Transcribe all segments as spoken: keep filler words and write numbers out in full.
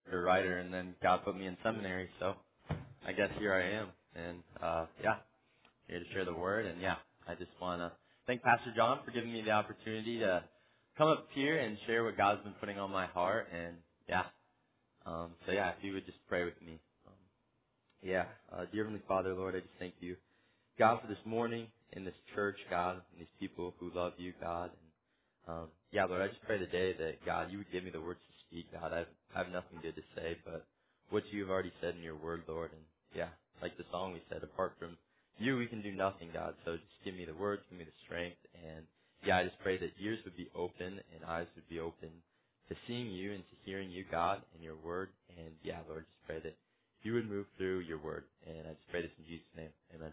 or writer, and then God put me in seminary, so I guess here I am. And, uh, yeah, here to share the word. And, yeah, I just want to thank Pastor John for giving me the opportunity to come up here and share what God's been putting on my heart. And, yeah, um, so, yeah, if you would just pray with me. Um, yeah, uh, dear Heavenly Father, Lord, I just thank you, God, for this morning in this church, God, and these people who love you, God. And, um, yeah, Lord, I just pray today that, God, you would give me the words to speak, God. I have, I have nothing good to say, but what you've already said in your word, Lord. And, yeah, like the song we said, apart from you, we can do nothing, God. So just give me the words, give me the strength. And, yeah, I just pray that ears would be open and eyes would be open to seeing you and to hearing you, God, and your word. And, yeah, Lord, just pray that you would move through your word. And I just pray this in Jesus' name. Amen.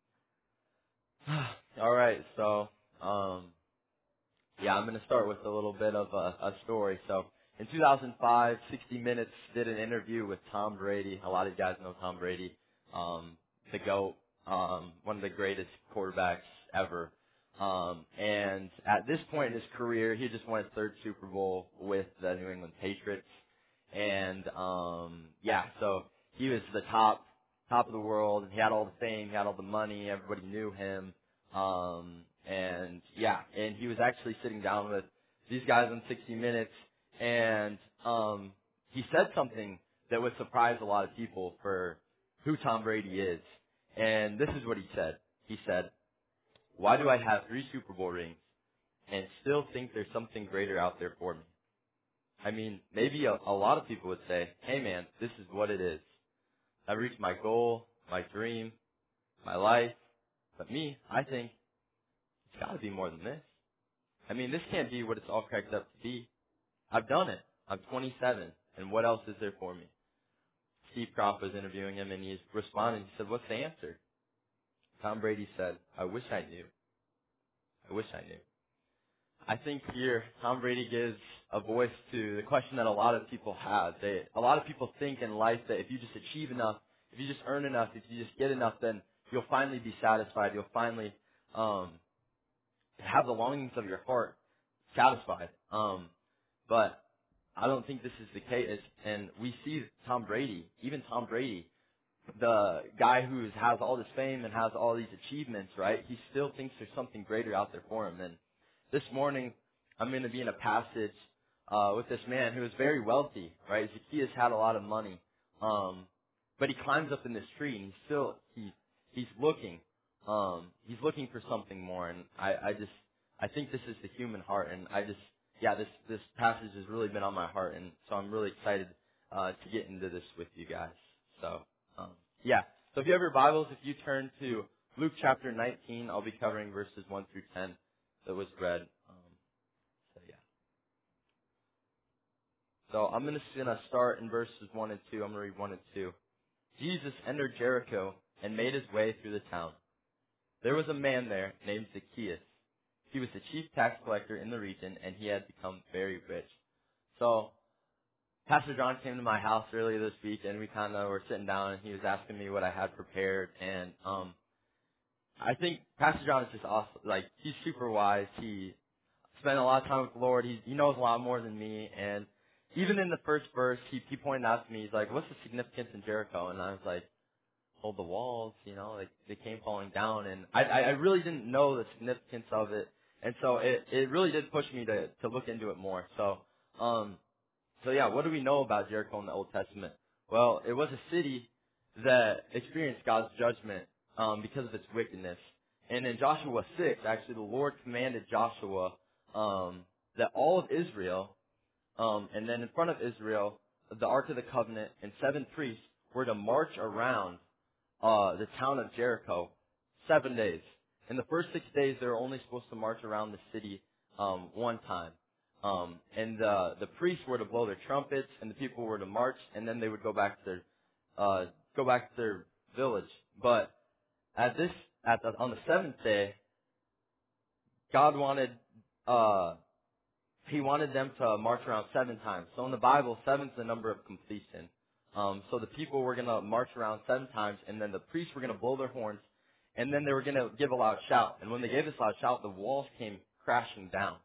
All right, so um, yeah, I'm going to start with a little bit of a, a story. So in two thousand five, sixty Minutes did an interview with Tom Brady. A lot of you guys know Tom Brady, um, the GOAT, um, one of the greatest quarterbacks ever. Um, and at this point in his career, he just won his third Super Bowl with the New England Patriots. And um, yeah, so he was the top top of the world. He had all the fame, he had all the money, everybody knew him. Um, and yeah, and he was actually sitting down with these guys on sixty Minutes, and um, he said something that would surprise a lot of people for who Tom Brady is. And this is what he said. He said, "Why do I have three Super Bowl rings and still think there's something greater out there for me?" I mean, maybe a, a lot of people would say, "Hey man, this is what it is. I've reached my goal, my dream, my life." But me, I think it's got to be more than this. I mean, this can't be what it's all cracked up to be. I've done it. I'm twenty-seven, and what else is there for me? Steve Kroft was interviewing him, and he responded. He said, "What's the answer?" Tom Brady said, "I wish I knew. I wish I knew." I think here Tom Brady gives a voice to the question that a lot of people have. They, a lot of people think in life that if you just achieve enough, if you just earn enough, if you just get enough, then you'll finally be satisfied. You'll finally um, have the longings of your heart satisfied. Um, but I don't think this is the case. And we see Tom Brady, even Tom Brady, the guy who has all this fame and has all these achievements, right? He still thinks there's something greater out there for him. And this morning, I'm going to be in a passage uh, with this man who is very wealthy, right? Zacchaeus had a lot of money, um, but he climbs up in this tree and he's still he he's looking, um, he's looking for something more. And I, I just I think this is the human heart, and I just yeah this this passage has really been on my heart, and so I'm really excited uh, to get into this with you guys. So. Um, yeah. So if you have your Bibles, if you turn to Luke chapter nineteen, I'll be covering verses one through ten that was read. Um, so yeah. So I'm going to start in verses one and two. I'm going to read one and two. Jesus entered Jericho and made his way through the town. There was a man there named Zacchaeus. He was the chief tax collector in the region, and he had become very rich. So Pastor John came to my house earlier this week, and we kind of were sitting down, and he was asking me what I had prepared. And um, I think Pastor John is just awesome. Like, he's super wise. He spent a lot of time with the Lord. He, he knows a lot more than me. And even in the first verse, he, he pointed out to me, he's like, "What's the significance in Jericho?" And I was like, "Hold the walls, you know, like they came falling down." And I, I I really didn't know the significance of it. And so it, it really did push me to, to look into it more. So, um, So yeah, what do we know about Jericho in the Old Testament? Well, it was a city that experienced God's judgment um, because of its wickedness. And in Joshua six, actually, the Lord commanded Joshua um, that all of Israel, um, and then in front of Israel, the Ark of the Covenant and seven priests were to march around uh, the town of Jericho seven days. In the first six days, they were only supposed to march around the city um, one time. Um, and the the priests were to blow their trumpets, and the people were to march, and then they would go back to their uh, go back to their village. But at this at the, on the seventh day, God wanted uh, He wanted them to march around seven times. So in the Bible, seven's the number of completion. Um, so the people were going to march around seven times, and then the priests were going to blow their horns, and then they were going to give a loud shout. And when they gave this loud shout, the walls came crashing down.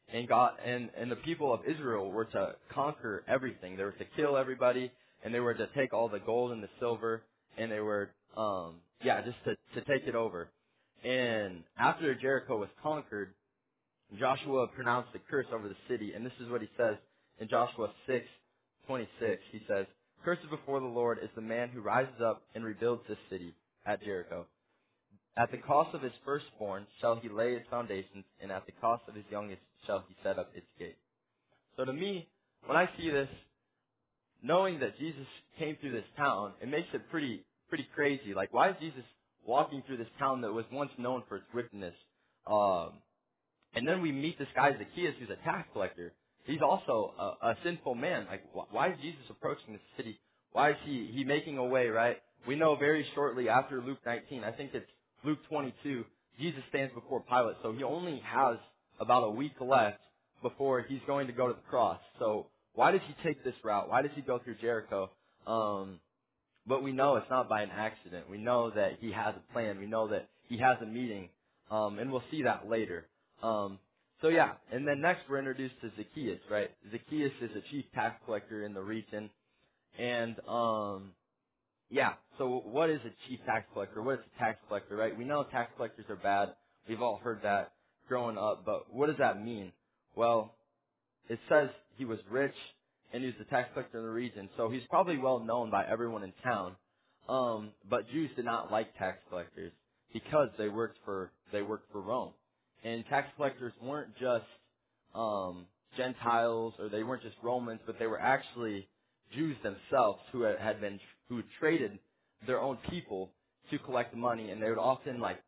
and God and, and the people of Israel were to conquer everything. They were to kill everybody, and they were to take all the gold and the silver, and they were um yeah, just to, to take it over. And after Jericho was conquered, Joshua pronounced a curse over the city, and this is what he says in Joshua six twenty-six. He says, "Cursed before the Lord is the man who rises up and rebuilds this city at Jericho. At the cost of his firstborn shall he lay its foundations, and at the cost of his youngest shall he set up its gate." So to me, when I see this, knowing that Jesus came through this town, it makes it pretty pretty crazy. Like, why is Jesus walking through this town that was once known for its wickedness? Um, and then we meet this guy Zacchaeus, who's a tax collector. He's also a, a sinful man. Like, wh- why is Jesus approaching this city? Why is he he making a way? Right? We know very shortly after Luke nineteen. I think it's Luke twenty-two. Jesus stands before Pilate, so he only has about a week left before he's going to go to the cross. So why does he take this route? Why does he go through Jericho? Um, but we know it's not by an accident. We know that he has a plan. We know that he has a meeting, um, and we'll see that later. Um, so yeah, and then next we're introduced to Zacchaeus, right? Zacchaeus is a chief tax collector in the region, and um, yeah. So what is a chief tax collector? What is a tax collector, right? We know tax collectors are bad. We've all heard that growing up, but what does that mean? Well, it says he was rich and he was the tax collector in the region, so he's probably well known by everyone in town. Um, but Jews did not like tax collectors because they worked for they worked for Rome, and tax collectors weren't just um, Gentiles or they weren't just Romans, but they were actually Jews themselves who had had been who traded their own people to collect money, and they would often like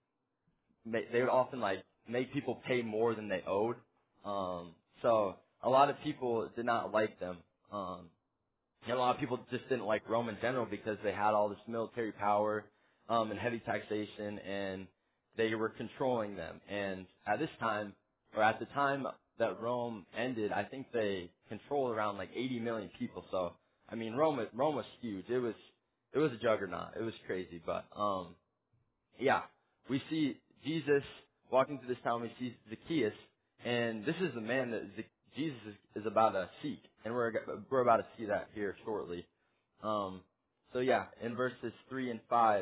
ma- they would often like make people pay more than they owed. Um, so a lot of people did not like them. Um, and a lot of people just didn't like Rome in general because they had all this military power um, and heavy taxation, and they were controlling them. And at this time, or at the time that Rome ended, I think they controlled around like eighty million people. So I mean, Rome Rome was huge. It was it was a juggernaut. It was crazy, but um, yeah, we see Jesus walking through this town. We see Zacchaeus, and this is the man that Zac- Jesus is, is about to seek, and we're we're about to see that here shortly. Um, so yeah, in verses three and five,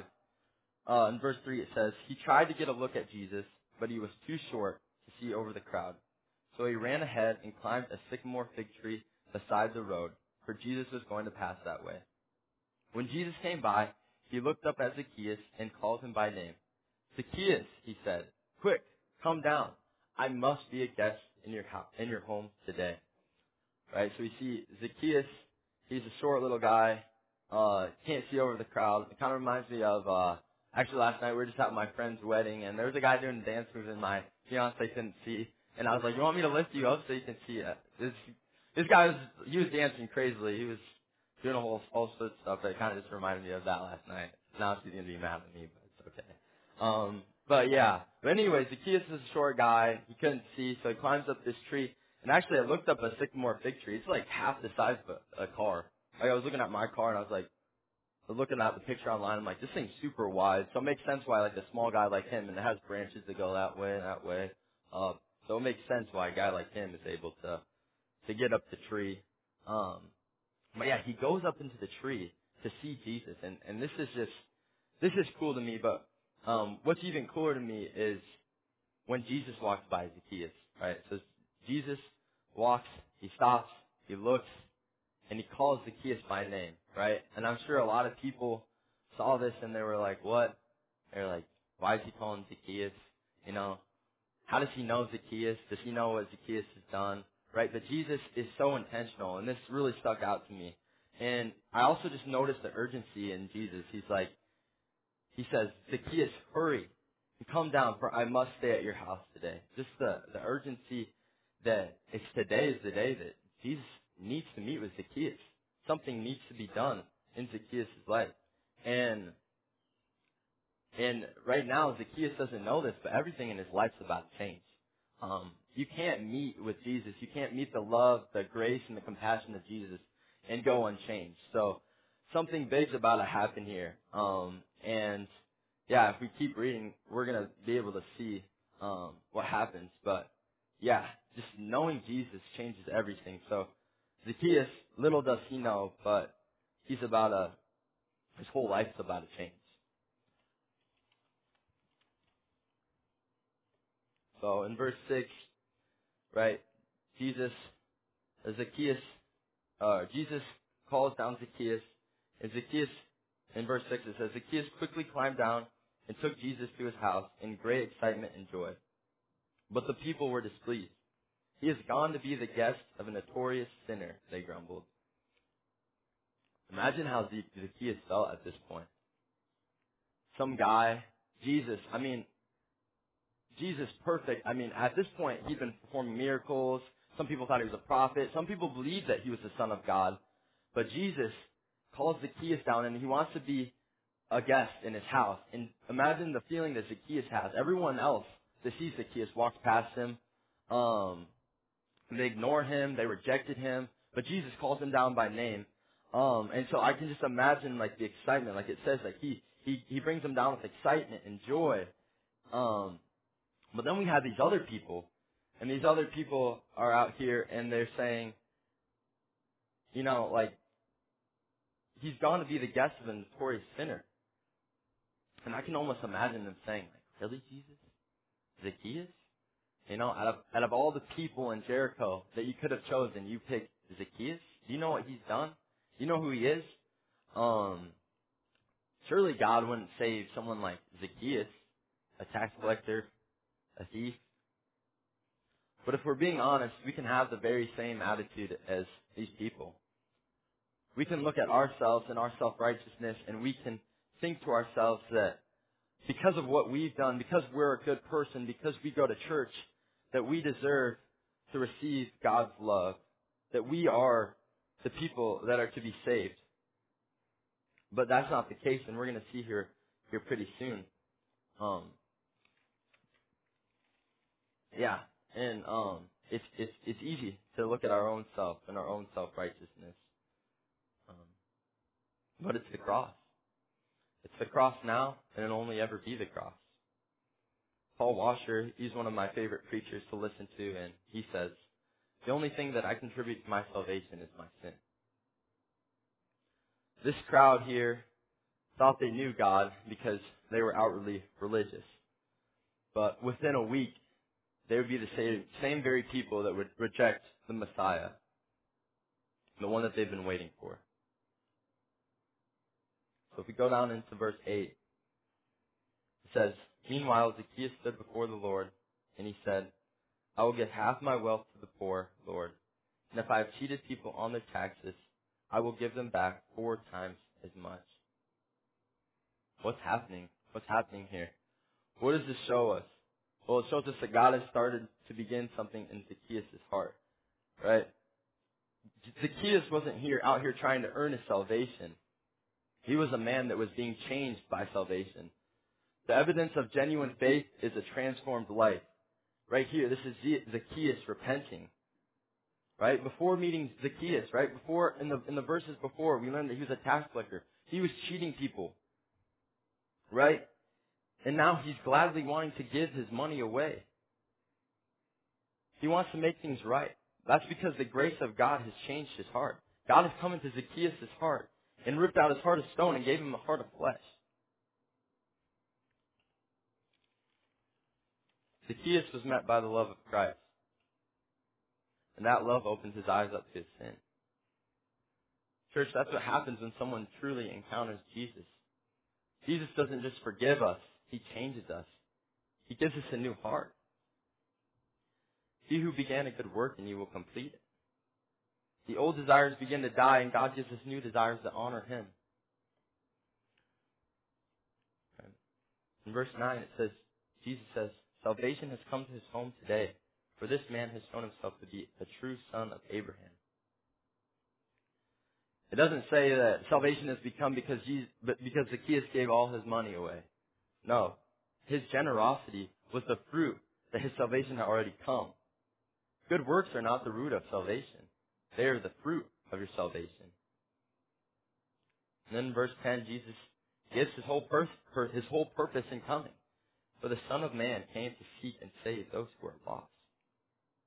uh, in verse three it says, "He tried to get a look at Jesus, but he was too short to see over the crowd. So he ran ahead and climbed a sycamore fig tree beside the road, for Jesus was going to pass that way. When Jesus came by, he looked up at Zacchaeus and called him by name. 'Zacchaeus,' he said, 'quick, come down. I must be a guest in your house, in your home today.'" Right? So we see Zacchaeus, he's a short little guy, uh, can't see over the crowd. It kind of reminds me of, uh, actually last night we were just at my friend's wedding, and there was a guy doing dance moves and my fiance couldn't see. And I was like, "You want me to lift you up so you can see it?" This, this guy was, he was dancing crazily. He was doing a whole, all sorts of stuff that kind of just reminded me of that last night. Now she's going to be mad at me, but it's okay. Um, but yeah. But anyway, Zacchaeus is a short guy. He couldn't see, so he climbs up this tree. And actually, I looked up a sycamore fig tree. It's like half the size of a, a car. Like, I was looking at my car, and I was like, I was looking at the picture online. I'm like, this thing's super wide. So it makes sense why, like, a small guy like him, and it has branches that go that way and that way. Uh, so it makes sense why a guy like him is able to to get up the tree. Um, but yeah, he goes up into the tree to see Jesus, and and this is just this is cool to me. But um, what's even cooler to me is when Jesus walks by Zacchaeus, right? So Jesus walks, he stops, he looks, and he calls Zacchaeus by name, right? And I'm sure a lot of people saw this and they were like, what? They're like, why is he calling Zacchaeus? You know, how does he know Zacchaeus? Does he know what Zacchaeus has done? Right? But Jesus is so intentional, and this really stuck out to me. And I also just noticed the urgency in Jesus. He's like, he says, "Zacchaeus, hurry and come down, for I must stay at your house today." Just the, the urgency that it's today is the day that Jesus needs to meet with Zacchaeus. Something needs to be done in Zacchaeus' life. And and right now, Zacchaeus doesn't know this, but everything in his life's about to change. Um, you can't meet with Jesus. You can't meet the love, the grace, and the compassion of Jesus and go unchanged. So something big's about to happen here. Um, and yeah, if we keep reading, we're going to be able to see um, what happens. But yeah, just knowing Jesus changes everything. So Zacchaeus, little does he know, but he's about a, his whole life's about to change. So in verse six, right, Jesus, Zacchaeus, uh, Jesus calls down Zacchaeus, and Zacchaeus, in verse six it says, Zacchaeus quickly climbed down and took Jesus to his house in great excitement and joy. But the people were displeased. He has gone to be the guest of a notorious sinner, they grumbled. Imagine how Zacchaeus felt at this point. Some guy, Jesus, I mean, Jesus, perfect. I mean, at this point, he'd been performing miracles. Some people thought he was a prophet. Some people believed that he was the Son of God. But Jesus calls Zacchaeus down, and he wants to be a guest in his house. And imagine the feeling that Zacchaeus has. Everyone else that sees Zacchaeus walks past him. Um, they ignore him. They rejected him. But Jesus calls him down by name. Um, and so I can just imagine, like, the excitement. Like it says, like, he, he, he brings him down with excitement and joy. Um, But then we have these other people, and these other people are out here, and they're saying, you know, like, he's gone to be the guest of a notorious sinner. And I can almost imagine them saying, like, really, Jesus? Zacchaeus? You know, out of, out of all the people in Jericho that you could have chosen, you picked Zacchaeus? Do you know what he's done? Do you know who he is? Um, surely God wouldn't save someone like Zacchaeus, a tax collector, a thief. But if we're being honest, we can have the very same attitude as these people. We can look at ourselves and our self-righteousness, and we can think to ourselves that because of what we've done, because we're a good person, because we go to church, that we deserve to receive God's love, that we are the people that are to be saved. But that's not the case, and we're going to see here here pretty soon. Um, yeah, and um, it's it's it's easy to look at our own self and our own self-righteousness. Um, but it's the cross. It's the cross now, and it'll only ever be the cross. Paul Washer, he's one of my favorite preachers to listen to, and he says, the only thing that I contribute to my salvation is my sin. This crowd here thought they knew God because they were outwardly religious. But within a week, they would be the same, same very people that would reject the Messiah, the one that they've been waiting for. So if we go down into verse eight, it says, Meanwhile, Zacchaeus stood before the Lord, and he said, I will give half my wealth to the poor, Lord. And if I have cheated people on their taxes, I will give them back four times as much. What's happening? What's happening here? What does this show us? Well, it shows us that God has started to begin something in Zacchaeus' heart, right? Zacchaeus wasn't here out here trying to earn his salvation. He was a man that was being changed by salvation. The evidence of genuine faith is a transformed life. Right here, this is Zacchaeus repenting. Right? Before meeting Zacchaeus, right? Before, in the, in the verses before, we learned that he was a tax collector. He was cheating people. Right? And now he's gladly wanting to give his money away. He wants to make things right. That's because the grace of God has changed his heart. God has come into Zacchaeus' heart and ripped out his heart of stone and gave him a heart of flesh. Zacchaeus was met by the love of Christ. And that love opened his eyes up to his sin. Church, that's what happens when someone truly encounters Jesus. Jesus doesn't just forgive us. He changes us. He gives us a new heart. He who began a good work in you will complete it. The old desires begin to die, and God gives us new desires that honor Him. In verse nine, it says, Jesus says, Salvation has come to his home today, for this man has shown himself to be a true son of Abraham. It doesn't say that salvation has become because Jesus, but because Zacchaeus gave all his money away. No. His generosity was the fruit that his salvation had already come. Good works are not the root of salvation. They are the fruit of your salvation. And then in verse ten, Jesus gives his whole, pur- pur- his whole purpose in coming. For the Son of Man came to seek and save those who are lost.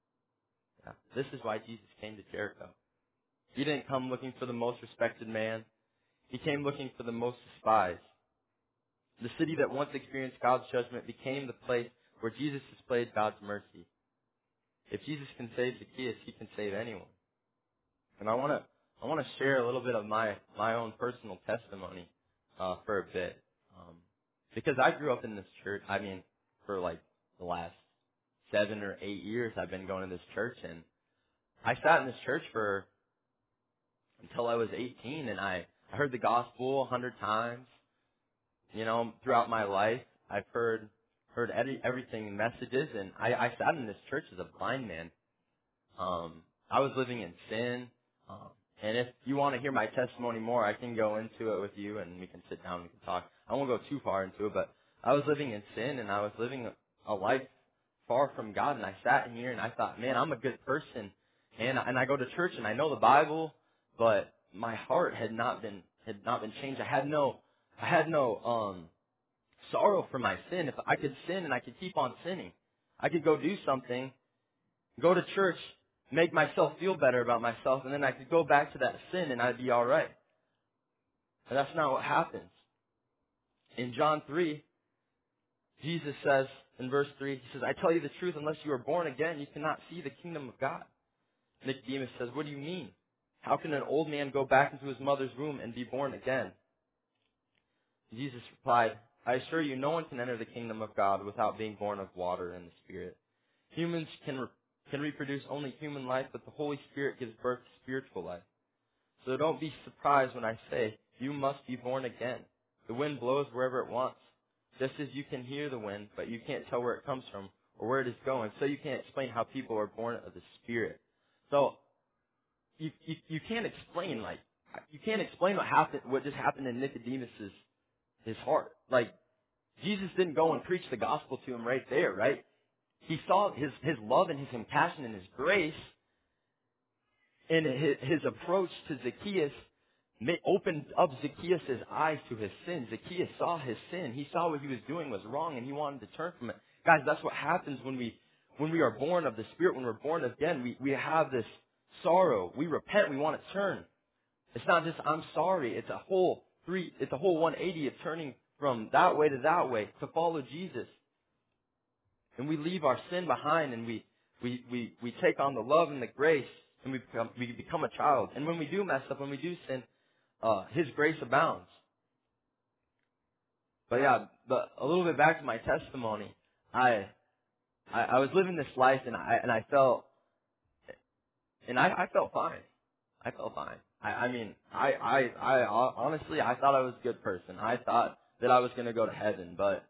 Jericho. This is why Jesus came to Jericho. He didn't come looking for the most respected man. He came looking for the most despised. The city that once experienced God's judgment became the place where Jesus displayed God's mercy. If Jesus can save Zacchaeus, he can save anyone. And I want to I want to share a little bit of my my own personal testimony uh, for a bit, um, because I grew up in this church. I mean, for like the last seven or eight years, I've been going to this church, and I sat in this church for until I was eighteen, and I, I heard the gospel a hundred times. You know, throughout my life, I've heard heard every, everything, messages, and I, I sat in this church as a blind man. Um, I was living in sin, um, and if you want to hear my testimony more, I can go into it with you, and we can sit down and we can talk. I won't go too far into it, but I was living in sin, and I was living a, a life far from God, and I sat in here, and I thought, man, I'm a good person, and and I go to church, and I know the Bible, but my heart had not been had not been changed. I had no I had no um sorrow for my sin. If I could sin and I could keep on sinning, I could go do something, go to church, make myself feel better about myself, and then I could go back to that sin and I'd be all right. But that's not what happens. In John three, Jesus says in verse three, he says, I tell you the truth, unless you are born again, you cannot see the kingdom of God. Nicodemus says, what do you mean? How can an old man go back into his mother's womb and be born again? Jesus replied, I assure you, no one can enter the kingdom of God without being born of water and the Spirit. Humans can re- can reproduce only human life, but the Holy Spirit gives birth to spiritual life. So don't be surprised when I say, you must be born again. The wind blows wherever it wants. Just as you can hear the wind, but you can't tell where it comes from or where it is going, so you can't explain how people are born of the Spirit. So you you, you can't explain like you can't explain what happened, what just happened in Nicodemus's his heart. Like, Jesus didn't go and preach the gospel to him right there, right? He saw his, his love and his compassion and his grace, and his, his approach to Zacchaeus ma- opened up Zacchaeus' eyes to his sin. Zacchaeus saw his sin. He saw what he was doing was wrong, and he wanted to turn from it. Guys, that's what happens when we when we are born of the Spirit, when we're born again. We, we have this sorrow. We repent. We want to turn. It's not just, I'm sorry. It's a whole three, it's a whole one eighty of turning from that way to that way to follow Jesus. And we leave our sin behind, and we, we, we, we take on the love and the grace, and we become, we become a child. And when we do mess up, when we do sin, uh, His grace abounds. But yeah, but a little bit back to my testimony. I, I, I was living this life, and I, and I felt, and I, I felt fine. I felt fine. I, I mean, I, I, I, honestly, I thought I was a good person. I thought that I was going to go to heaven, but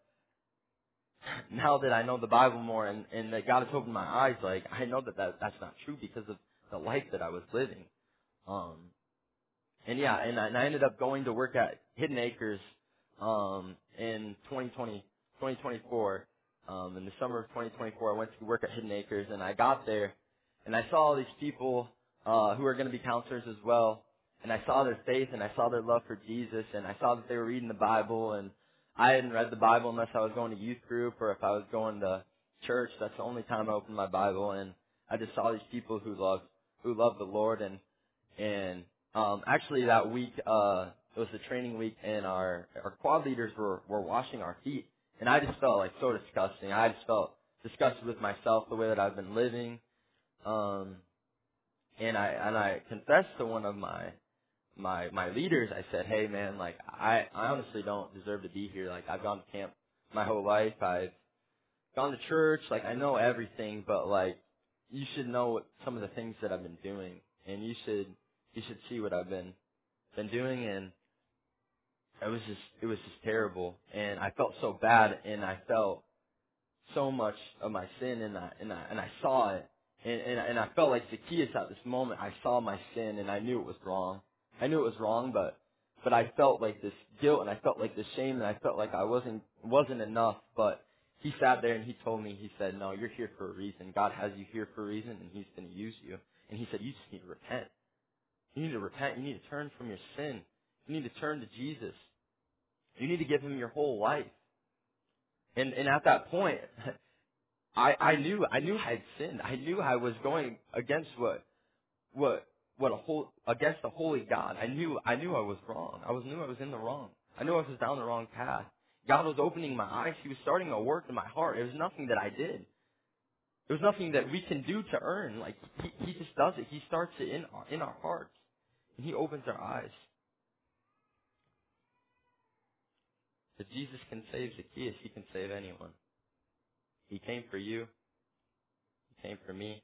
now that I know the Bible more and, and that God has opened my eyes, like, I know that, that that's not true because of the life that I was living. Um, and yeah, and I, and I ended up going to work at Hidden Acres, um, in twenty twenty, twenty twenty-four. Um, in the summer of twenty twenty-four, I went to work at Hidden Acres, and I got there, and I saw all these people, uh, who are going to be counselors as well. And I saw their faith, and I saw their love for Jesus, and I saw that they were reading the Bible, and I hadn't read the Bible unless I was going to youth group or if I was going to church. That's the only time I opened my Bible, and I just saw these people who loved, who loved the Lord, and, and, um, actually that week, uh, it was the training week, and our, our quad leaders were, were washing our feet, and I just felt like so disgusting. I just felt disgusted with myself, the way that I've been living, um, and I, and I confessed to one of my, my my leaders. I said, hey man, like I, I honestly don't deserve to be here. Like I've gone to camp my whole life. I've gone to church. Like I know everything, but like you should know what, some of the things that I've been doing, and you should you should see what I've been been doing. And it was just it was just terrible, and I felt so bad, and I felt so much of my sin, and I and I and I saw it, and and, and I felt like Zacchaeus at this moment. I saw my sin, and I knew it was wrong. I knew it was wrong, but but I felt like this guilt, and I felt like this shame, and I felt like I wasn't wasn't enough. But he sat there and he told me, he said, "No, you're here for a reason. God has you here for a reason, and He's going to use you." And he said, "You just need to repent. You need to repent. You need to turn from your sin. You need to turn to Jesus. You need to give Him your whole life." And and at that point, I, I knew, I knew I had sinned. I knew I was going against what, what, what a whole, against the holy God. I knew, I knew I was wrong. I was, knew I was in the wrong. I knew I was down the wrong path. God was opening my eyes. He was starting a work in my heart. It was nothing that I did. It was nothing that we can do to earn. Like, he, he just does it. He starts it in our, in our hearts. And he opens our eyes. If Jesus can save Zacchaeus, he can save anyone. He came for you. He came for me.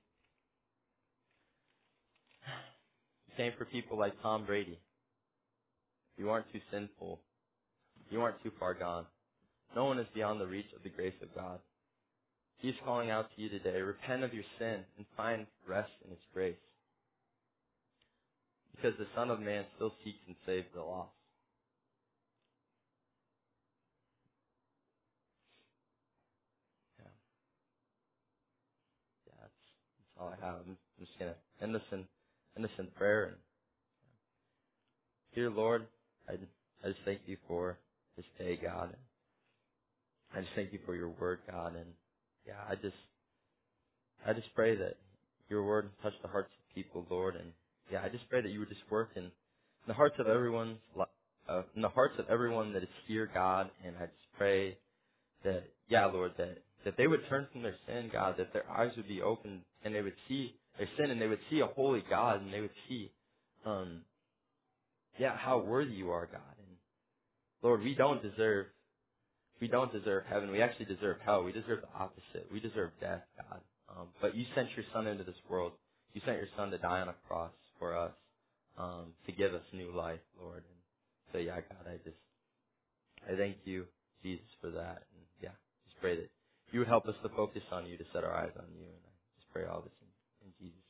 He came for people like Tom Brady. You aren't too sinful. You aren't too far gone. No one is beyond the reach of the grace of God. He's calling out to you today. Repent of your sin and find rest in his grace. Because the Son of Man still seeks and saves the lost. Yeah, yeah that's, that's all I have. I'm, I'm just going to end this in, end this in prayer. And, dear Lord, I, I just thank you for this day, God. I just thank you for your word, God. And yeah, I just, I just pray that your word touch the hearts of people, Lord. And yeah, I just pray that you would just work in the hearts of everyone's, uh, in the hearts of everyone that is here, God. And I just pray that, yeah, Lord, that, that they would turn from their sin, God, that their eyes would be open and they would see their sin and they would see a holy God and they would see, um, yeah, how worthy you are, God. And Lord, we don't deserve, we don't deserve heaven. We actually deserve hell. We deserve the opposite. We deserve death, God. Um, but you sent your Son into this world. You sent your Son to die on a cross for us, um, to give us new life, Lord. And so, yeah, God, I just, I thank you, Jesus, for that. And yeah, just pray that you would help us to focus on you, to set our eyes on you. And I just pray all this in, in Jesus'